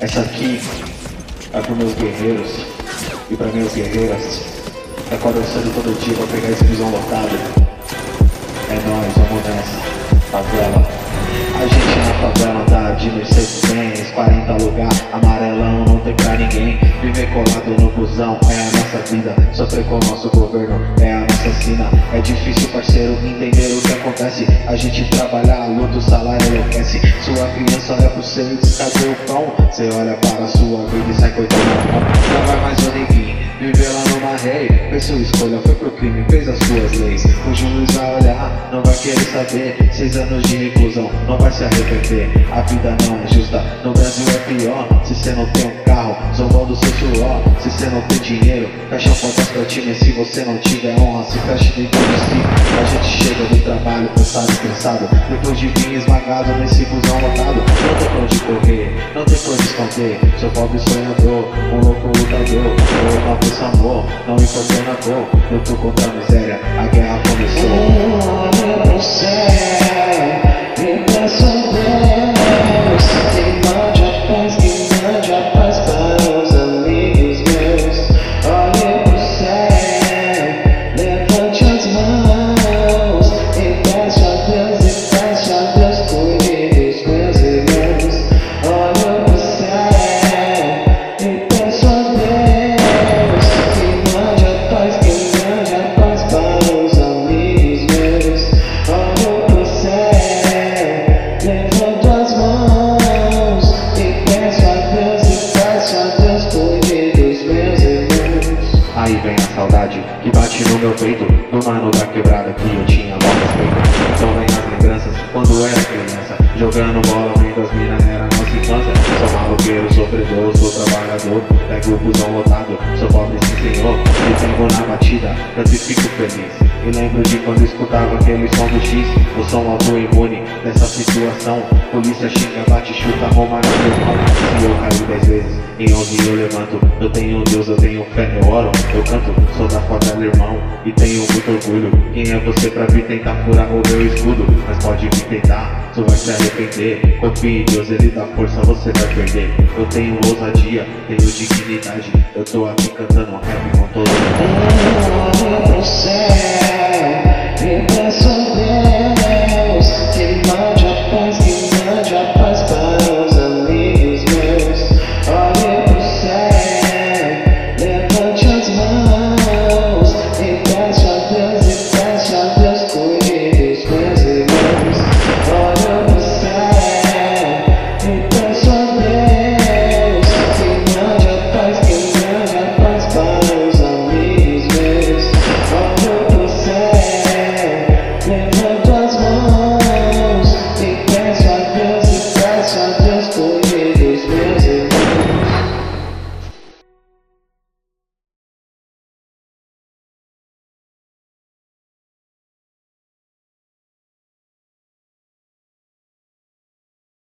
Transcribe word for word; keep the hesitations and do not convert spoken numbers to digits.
Essa aqui é para meus guerreiros e para minhas guerreiras. Tá conversando todo dia pra pegar esse visão lotado. É nóis, vamos nessa favela. A gente na favela anda de Mercedes-Benz, quarenta lugar, amarelão, não tem pra ninguém. Viver colado no busão é a nossa vida, sofrer com o nosso governo é a nossa sina. É difícil, parceiro, entender o que acontece. A gente trabalha, luta, o salário enlouquece. Sua criança olha pro seu e diz: cadê o pão? Cê olha para a sua vida e sai cortando a mão. Não vai mais o neguinho viver lá numa rei, fez sua escolha, foi pro crime, fez as suas leis. O juiz vai olhar, não vai querer saber. Seis anos de reclusão, não vai se arrepender. A vida não é justa, no Brasil é pior. Se cê não tem um carro, zombando seu suor. Se cê não tem dinheiro, fecha portas pra ti. Mas se você não tiver honra, se feche dentro de si. A gente chega do trabalho cansado, estressado, depois de vir esmagado nesse busão lotado. Não tem pra onde correr, não tem pra onde esconder. Sou pobre sonhador, um louco lutador. Eu não penso amor, não importa na cor. Eu tô contra a miséria, a guerra começou. Olha pro céu, me peço a Deus, que mande a paz, que mande a paz para os amigos meus. Olha pro céu, levante as mãos e peço a Deus, e peço a Deus, cuide dos meus irmãos. Olha pro céu, e peço a Deus, que mande a paz, que mande a paz para os amigos meus. Olha pro céu, levanto as mãos e peço a Deus, e peço a Deus, cuide dos meus irmãos. Aí vem a saudade que bate no meu peito, do mano da quebrada que eu tinha mal respeito. Então vem as lembranças quando era criança, jogando bola, vendo as minas, era nossa infância. Sou maloqueiro, sofredor, sou trabalhador, pego o busão lotado, sou pobre sim senhor. Me pego na batida, canto e fico feliz. E lembro de quando escutava aquele som do X. Eu sou um autoimune dessa situação. Polícia xinga, bate, chuta, arruma na meu irmão. Se eu caio dez vezes, em onze eu levanto. Eu tenho Deus, eu tenho fé, eu oro, eu canto. Sou da favela, irmão, e tenho muito orgulho. Quem é você pra vir tentar furar o meu escudo? Mas pode vir tentar, tu vai se arrepender. Confie em Deus, ele dá força, você vai perder. Eu tenho ousadia, tenho dignidade. Eu tô aqui cantando rap com todo mundo. Olha pro céu, me peço a Deus,